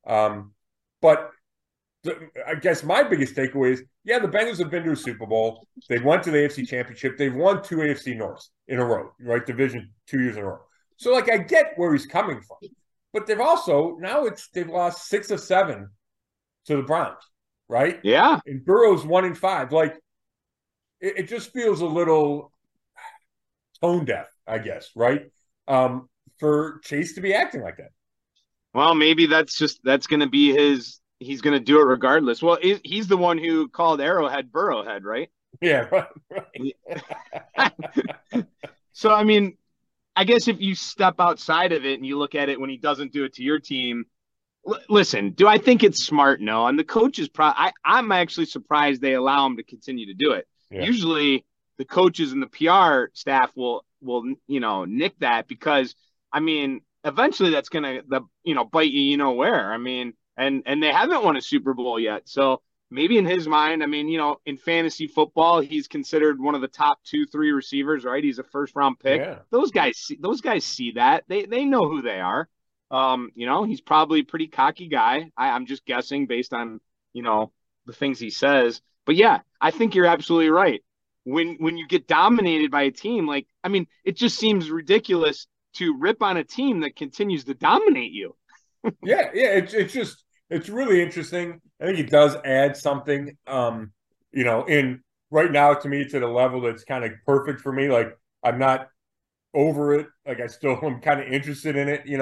But I guess my biggest takeaway is, the Bengals have been to a Super Bowl. They went to the AFC Championship. They've won 2 AFC Norths in a row, right? Division 2 years in a row. So, I get where he's coming from. But they've lost 6 of 7 to the Browns, right? Yeah. And Burrow's 1-5. It just feels a little tone deaf, I guess, right? For Chase to be acting like that. Well, maybe that's going to be he's going to do it regardless. Well, he's the one who called Arrowhead Burrowhead, right? Yeah, right. So, I mean, I guess if you step outside of it and you look at it when he doesn't do it to your team, listen, do I think it's smart? No. And the coaches, I'm actually surprised they allow him to continue to do it. Yeah. Usually the coaches and the PR staff will nick that because I mean, eventually that's gonna bite you, where. I mean, and they haven't won a Super Bowl yet, so maybe in his mind, I mean, in fantasy football, he's considered one of the top 2, 3 receivers, right? He's a first round pick. Yeah. Those guys see that. They know who they are. He's probably a pretty cocky guy. I'm just guessing based on, the things he says. But yeah, I think you're absolutely right. When you get dominated by a team, like, I mean, it just seems ridiculous to rip on a team that continues to dominate you. Yeah. It's really interesting. I think it does add something. In right now to me to the level that's kind of perfect for me. Like I'm not over it. Like I still am kind of interested in it.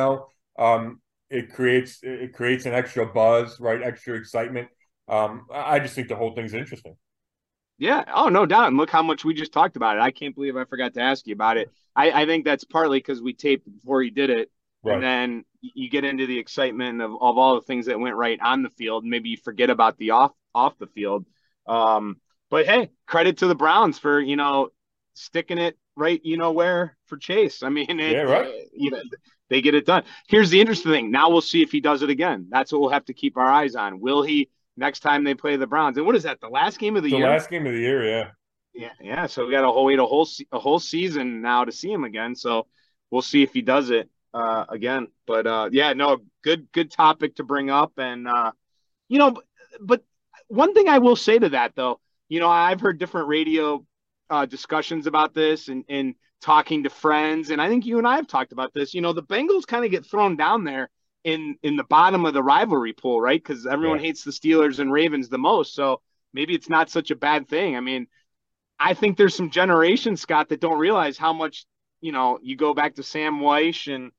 It creates an extra buzz, right? Extra excitement. I just think the whole thing's interesting. Yeah. Oh, no doubt. And look how much we just talked about it. I can't believe I forgot to ask you about it. I think that's partly because we taped before he did it. And Right. then you get into the excitement of all the things that went right on the field. Maybe you forget about the off the field. But hey, credit to the Browns for, sticking it right, where for Chase. I mean, Yeah. Right. they get it done. Here's the interesting thing. Now we'll see if he does it again. That's what we'll have to keep our eyes on. Will he next time they play the Browns? And what is that? The last game of the The year? last game of the year. Yeah. Yeah, yeah. So we got to wait a whole season now to see him again. So we'll see if he does it again. But yeah, no, good topic to bring up. And you know, but one thing I will say to that though, I've heard different radio discussions about this and talking to friends, and I think you and I have talked about this. The Bengals kind of get thrown down there in the bottom of the rivalry pool, right? Because everyone Yeah. hates the Steelers and Ravens the most. So maybe it's not such a bad thing. I mean, I think there's some generations, Scott, that don't realize how much, you go back to Sam Weish and,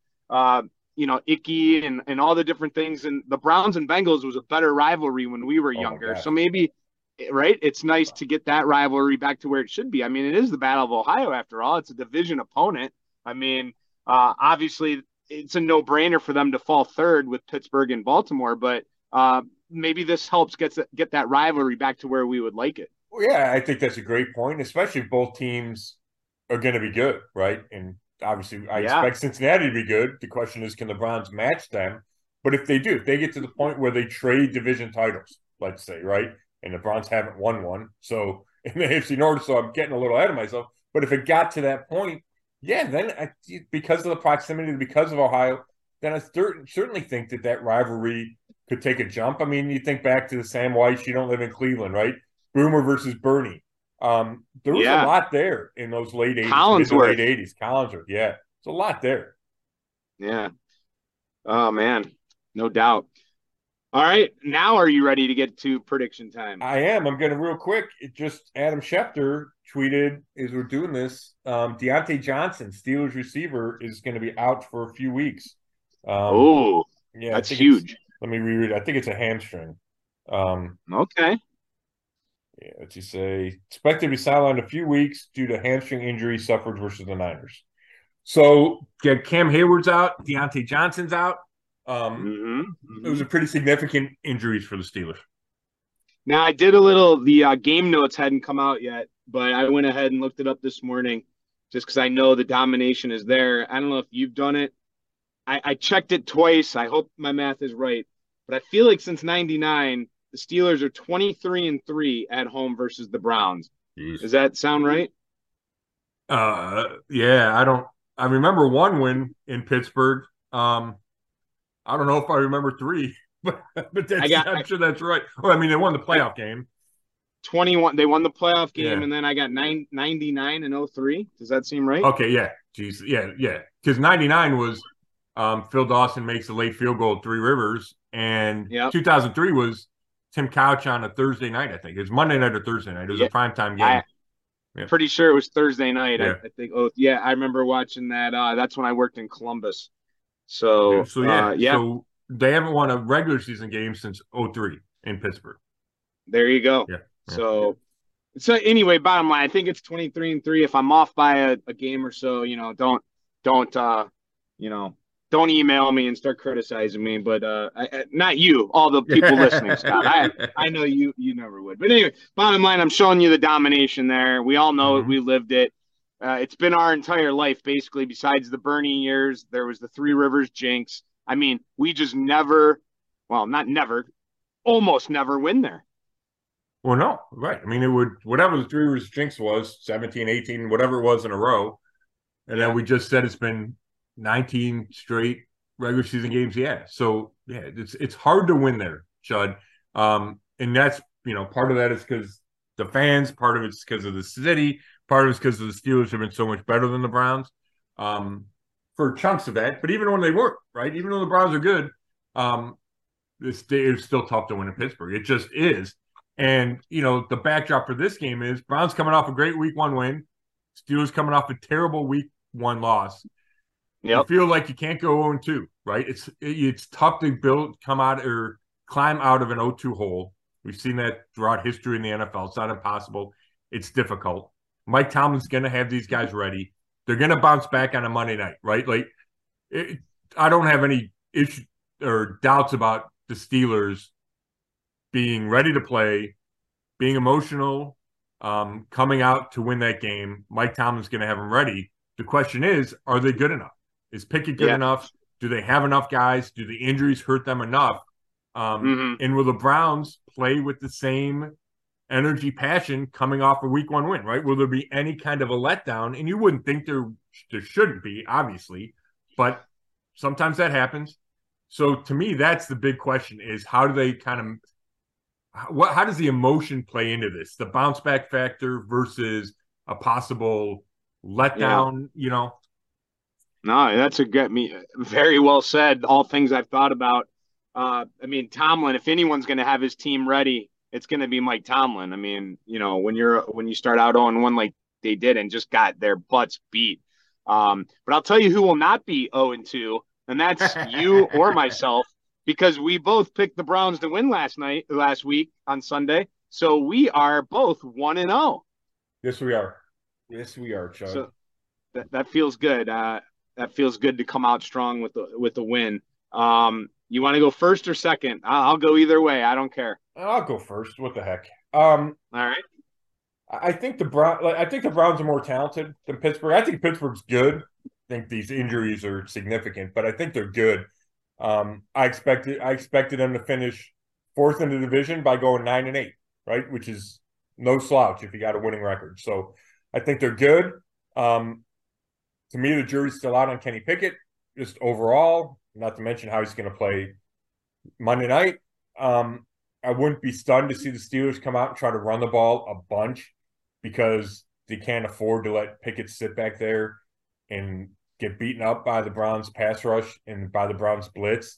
Icky and all the different things. And the Browns and Bengals was a better rivalry when we were Oh my younger. gosh. So maybe, right, it's nice to get that rivalry back to where it should be. I mean, it is the Battle of Ohio after all. It's a division opponent. I mean, obviously, it's a no-brainer for them to fall third with Pittsburgh and Baltimore, but maybe this helps get that rivalry back to where we would like it. Well, yeah, I think that's a great point, especially if both teams are going to be good, right? And obviously, I Yeah. expect Cincinnati to be good. The question is, can the Browns match them? But if they do, if they get to the point where they trade division titles, let's say, right? And the Browns haven't won one. So in the AFC North, so I'm getting a little ahead of myself. But if it got to that point, yeah, then because of the proximity, because of Ohio, then I certainly think that rivalry could take a jump. I mean, you think back to the Sam Weiss, you don't live in Cleveland, right? Boomer versus Bernie. There was a Yeah. lot there in those late 80s, mid to late Collinsworth. 80s. Collinsworth, yeah. It's a lot there. Yeah. Oh man. No doubt. All right. Now are you ready to get to prediction time? I am. I'm going to real quick. It just Adam Schefter tweeted as we're doing this. Deontay Johnson, Steelers receiver, is going to be out for a few weeks. Oh, Yeah, I that's think it's. huge. Let me reread it. I think it's a hamstring. Um, Okay. yeah, let's just say expected to be sidelined a few weeks due to hamstring injury suffered versus the Niners. So yeah, Cam Hayward's out, Deontay Johnson's out. hmm It was a pretty significant injuries for the Steelers. Now I did a little. The game notes hadn't come out yet, but I went ahead and looked it up this morning, just because I know the domination is there. I don't know if you've done it. I checked it twice. I hope my math is right, but I feel like since '99, the Steelers are 23-3 at home versus the Browns. Jeez. Does that sound right? Yeah, I don't. I remember one win in Pittsburgh. I don't know if I remember three, but I that's got I'm sure that's right. Well, I mean, they won the playoff game. 21. They won the playoff game, Yeah. and then I got 99 and 03. Does that seem right? Okay. Yeah. Jeez. Yeah. Because '99 was Phil Dawson makes a late field goal at Three Rivers, and Yep. 2003 was Tim Couch on a Thursday night. I think it was Monday night or Thursday night. It was a Yeah. primetime game. I Yeah. pretty sure it was Thursday night. I, Yeah. I think. Oh, yeah. I remember watching that. That's when I worked in Columbus. Yeah. So, So yeah. yeah, So they haven't won a regular season game since '03 in Pittsburgh. there you go. Yeah. Yeah. So anyway, bottom line, I think it's 23-3. If I'm off by a game or so, don't you know, don't email me and start criticizing me. But not you, all the people listening, Scott. I know you never would. But anyway, bottom line, I'm showing you the domination there. We all know it. Mhm. We lived it. It's been our entire life, basically, besides the Bernie years. There was the Three Rivers jinx. I mean, we just never, well, not never, almost never win there. Well, no, right. I mean, it would, whatever the Three Rivers jinx was, 17, 18, whatever it was in a row. And then Yeah. we just said it's been 19 straight regular season games. Yeah. So, yeah, it's hard to win there, Chud. And that's, part of that is because the fans, part of it's because of the city, part of it's because the Steelers have been so much better than the Browns for chunks of that. But even when they weren't, right? Even though the Browns are good, it's still tough to win in Pittsburgh. It just is. And, the backdrop for this game is Browns coming off a great week one win, Steelers coming off a terrible week one loss. You Yep. feel like you can't go 0-2, right? It's tough to climb out of an 0-2 hole. We've seen that throughout history in the NFL. It's not impossible. It's difficult. Mike Tomlin's going to have these guys ready. They're going to bounce back on a Monday night, right? I don't have any issue or doubts about the Steelers being ready to play, being emotional, coming out to win that game. Mike Tomlin's going to have them ready. The question is, are they good enough? Is Pickett good Yeah. enough? Do they have enough guys? Do the injuries hurt them enough? And will the Browns play with the same energy, passion coming off a week one win, right? Will there be any kind of a letdown? And you wouldn't think there shouldn't be, obviously, but sometimes that happens. So to me, that's the big question is how do they how does the emotion play into this? The bounce back factor versus a possible letdown, No, that's very well said. All things I've thought about. I mean, Tomlin, if anyone's going to have his team ready, it's going to be Mike Tomlin. I mean, when you start out 0-1 like they did and just got their butts beat. But I'll tell you who will not be 0-2, and that's you or myself, because we both picked the Browns to win last week on Sunday. So we are both 1-0. Yes, we are. Yes, we are, Chuck. So that feels good. That feels good to come out strong with the win. You want to go first or second? I'll go either way. I don't care. I'll go first. What the heck? All right. I think the Browns are more talented than Pittsburgh. I think Pittsburgh's good. I think these injuries are significant, but I think they're good. I expected them to finish fourth in the division by going 9-8, right? Which is no slouch if you got a winning record. So I think they're good. To me, the jury's still out on Kenny Pickett, just overall, not to mention how he's going to play Monday night. I wouldn't be stunned to see the Steelers come out and try to run the ball a bunch because they can't afford to let Pickett sit back there and get beaten up by the Browns pass rush and by the Browns blitz.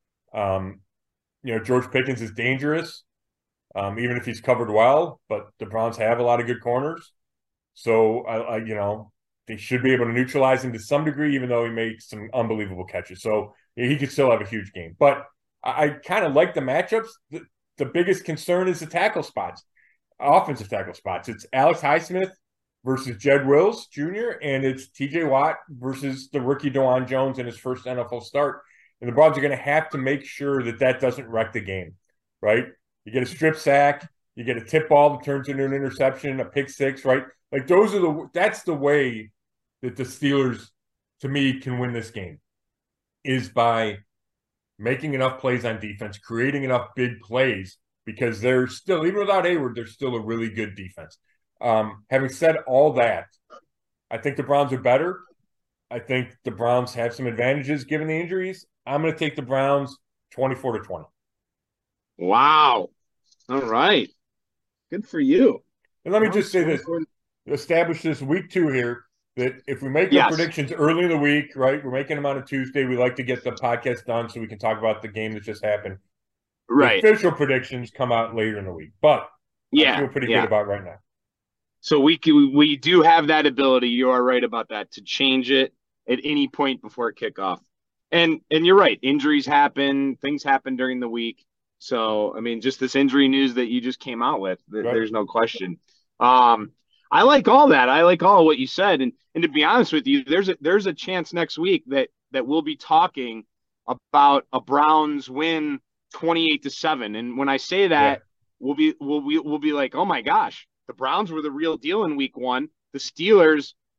George Pickens is dangerous, even if he's covered well, but the Browns have a lot of good corners. So, they should be able to neutralize him to some degree, even though he makes some unbelievable catches. So he could still have a huge game. But I kind of like the matchups. The biggest concern is the tackle spots, offensive tackle spots. It's Alex Highsmith versus Jed Wills Jr., and it's TJ Watt versus the rookie DeJuan Jones in his first NFL start. And the Browns are going to have to make sure that doesn't wreck the game, right? You get a strip sack, you get a tip ball that turns into an interception, a pick six, right? Like that's the way that the Steelers, to me, can win this game is by making enough plays on defense, creating enough big plays, because they're still, even without Hayward, they're still a really good defense. Having said all that, I think the Browns are better. I think the Browns have some advantages given the injuries. I'm going to take the Browns 24-20. Wow. All right. Good for you. And let me just say this, establish this week 2 here, that if we make our predictions early in the week, right, we're making them on a Tuesday, we like to get the podcast done so we can talk about the game that just happened. Right. The official predictions come out later in the week, but I feel pretty good about right now. So we do have that ability, you are right about that, to change it at any point before kickoff. And you're right, injuries happen, things happen during the week. So, I mean, just this injury news that you just came out with, there's no question. I like all that. I like all what you said. And to be honest with you, there's a chance next week that we'll be talking about a Browns win 28-7. And when I say that, we'll be like, oh my gosh, the Browns were the real deal in week 1. The Steelers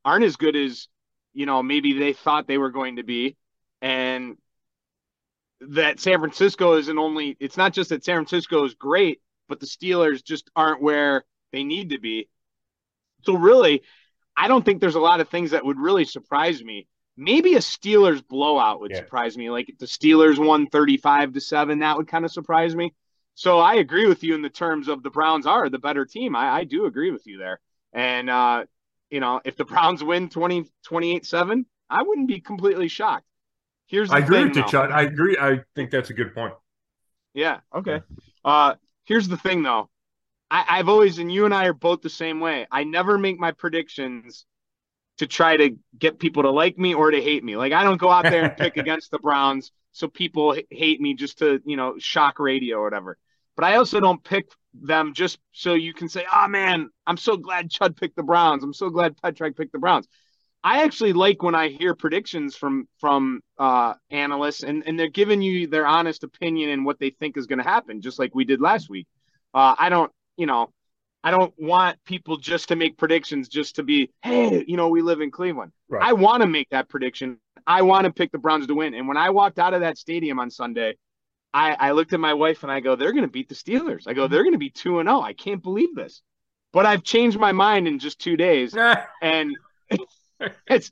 aren't as good as, maybe they thought they were going to be. And that San Francisco isn't only, it's not just that San Francisco is great, but the Steelers just aren't where they need to be. So really, I don't think there's a lot of things that would really surprise me. Maybe a Steelers blowout would Yeah. surprise me. Like if the Steelers won 35-7, that would kind of surprise me. So I agree with you in the terms of the Browns are the better team. I do agree with you there. And, if the Browns win 28-7, I wouldn't be completely shocked. Here's I the agree thing, with you, though. Chud. I agree. I think that's a good point. Yeah. Okay. Yeah. Here's the thing, though. I've always, and you and I are both the same way. I never make my predictions to try to get people to like me or to hate me. Like I don't go out there and pick against the Browns so people hate me just to, shock radio or whatever. But I also don't pick them just so you can say, "Oh man, I'm so glad Chud picked the Browns. I'm so glad Petrek picked the Browns." I actually like when I hear predictions from analysts and they're giving you their honest opinion and what they think is going to happen, just like we did last week. I don't, I don't want people just to make predictions just to be, hey, we live in Cleveland. Right. I want to make that prediction. I want to pick the Browns to win. And when I walked out of that stadium on Sunday, I looked at my wife and I go, they're going to beat the Steelers. I go, they're going to be 2-0. I can't believe this. But I've changed my mind in just 2 days. And it's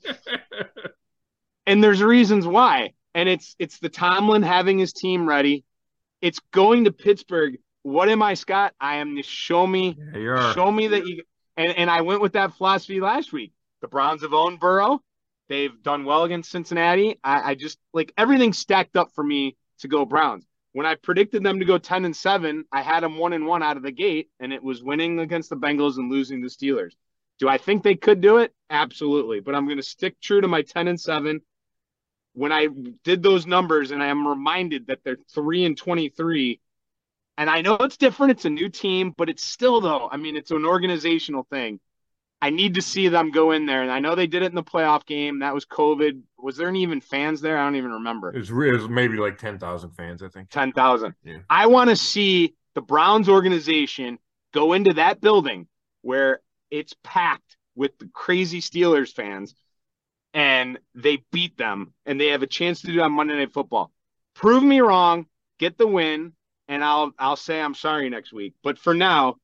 and there's reasons why. And it's the Tomlin having his team ready. It's going to Pittsburgh. What am I, Scott? I am the show me that you and I went with that philosophy last week. The Browns have owned Burrow. They've done well against Cincinnati. I just like everything stacked up for me to go Browns. When I predicted them to go 10-7, I had them 1-1 out of the gate, and it was winning against the Bengals and losing the Steelers. Do I think they could do it? Absolutely. But I'm going to stick true to my 10-7. When I did those numbers, and I am reminded that they're 3-23, and I know it's different. It's a new team, but it's still, though, I mean, it's an organizational thing. I need to see them go in there. And I know they did it in the playoff game. That was COVID. Was there any even fans there? I don't even remember. It was maybe like 10,000 fans, I think. 10,000. Yeah. I want to see the Browns organization go into that building where it's packed with the crazy Steelers fans and they beat them and they have a chance to do it on Monday Night Football. Prove me wrong, get the win, and I'll say I'm sorry next week. But for now,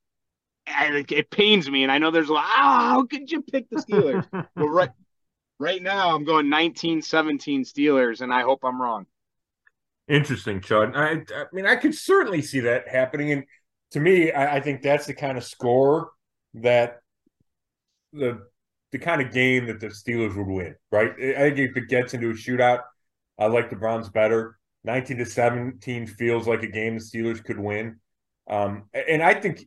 it pains me, and I know there's a lot. How could you pick the Steelers? But right now, I'm going 19-17 Steelers, and I hope I'm wrong. Interesting, Chud. I mean, I could certainly see that happening, and to me, I think that's the kind of score that the kind of game that the Steelers would win, right? I think if it gets into a shootout, I like the Browns better. 19-17 feels like a game the Steelers could win, and I think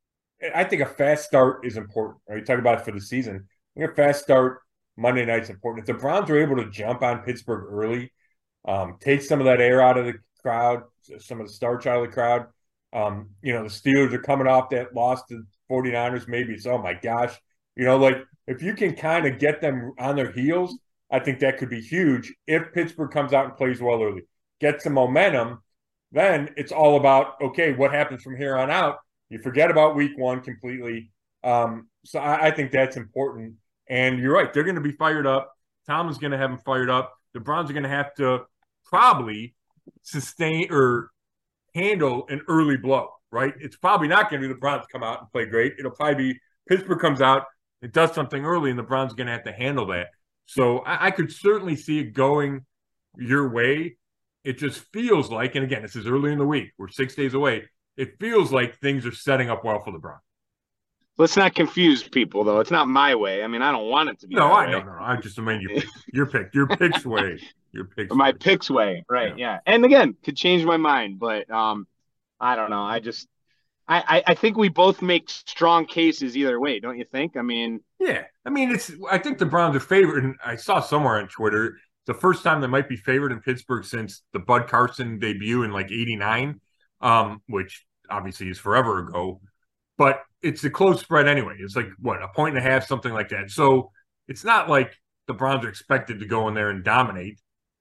a fast start is important. Right? You talk about it for the season. I think a fast start Monday night's important. If the Browns are able to jump on Pittsburgh early, take some of that air out of the crowd, some of the starch out of the crowd. The Steelers are coming off that loss to 49ers. Maybe it's, oh my gosh. Like if you can kind of get them on their heels, I think that could be huge if Pittsburgh comes out and plays well early. Get some momentum, then it's all about, okay, what happens from here on out? You forget about week one completely. So I think that's important. And you're right. They're going to be fired up. Tom is going to have them fired up. The Browns are going to have to probably sustain or handle an early blow, right? It's probably not going to be the Browns come out and play great. It'll probably be Pittsburgh comes out, it does something early, and the Browns are going to have to handle that. So I could certainly see it going your way. It just feels like, and again, this is early in the week. We're 6 days away. It feels like things are setting up well for the Browns. Let's not confuse people, though. It's not my way. I mean, I don't want it to be. No, I know. I just mean your pick's way. Your pick's my way. pick's way, right? Yeah. And again, could change my mind, but I don't know. I think we both make strong cases either way, don't you think? I mean, yeah. I mean, I think the Browns are favored, and I saw somewhere on Twitter the first time they might be favored in Pittsburgh since the Bud Carson debut in like '89, which obviously is forever ago. But it's a close spread anyway. It's like, what, 1.5, something like that. So it's not like the Browns are expected to go in there and dominate.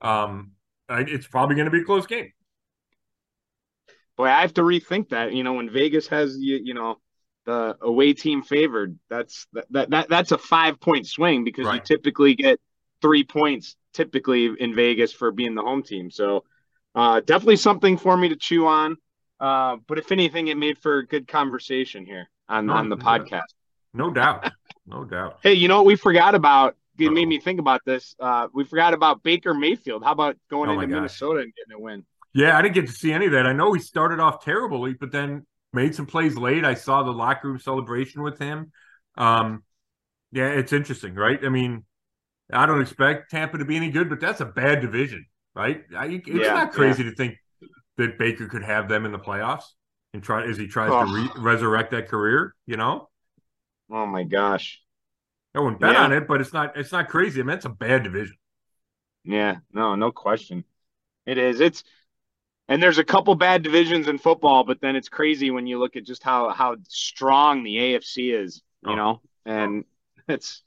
It's probably going to be a close game. Boy, I have to rethink that. When Vegas has, the away team favored. That's a 5 point swing because you Right. typically get 3 points typically in Vegas for being the home team. So definitely something for me to chew on. But if anything, it made for a good conversation here on No, the podcast. no doubt. No doubt. Hey, you know what we forgot about? It made Uh-oh. me think about this. We forgot about Baker Mayfield. How about going Oh my into gosh. Minnesota and getting a win? Yeah, I didn't get to see any of that. I know he started off terribly, but then made some plays late. I saw the locker room celebration with him. Um, yeah, it's interesting, right? I mean, I don't expect Tampa to be any good, but that's a bad division, right? It's Yeah, not yeah. crazy to think that Baker could have them in the playoffs and try as he tries to Oh, resurrect that career. You know, oh my gosh. I wouldn't bet Yeah, on it, but it's not crazy. I mean, it's a bad division. yeah. No, no question. It is. It's and there's a couple bad divisions in football, but then it's crazy when you look at just how strong the AFC is, Oh, and it's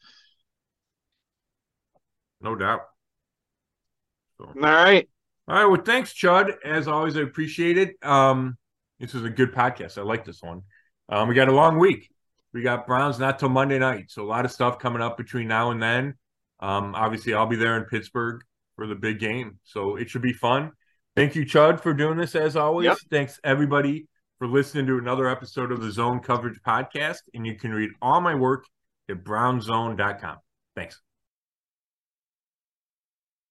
no doubt. So, all right. all right. Well, thanks, Chud. As always, I appreciate it. This is a good podcast. I like this one. We got a long week. We got Browns not till Monday night, so a lot of stuff coming up between now and then. Obviously, I'll be there in Pittsburgh for the big game, so it should be fun. Thank you, Chud, for doing this as Yep. always. Thanks everybody for listening to another episode of the Zone Coverage Podcast, and you can read all my work at brownzone.com. Thanks.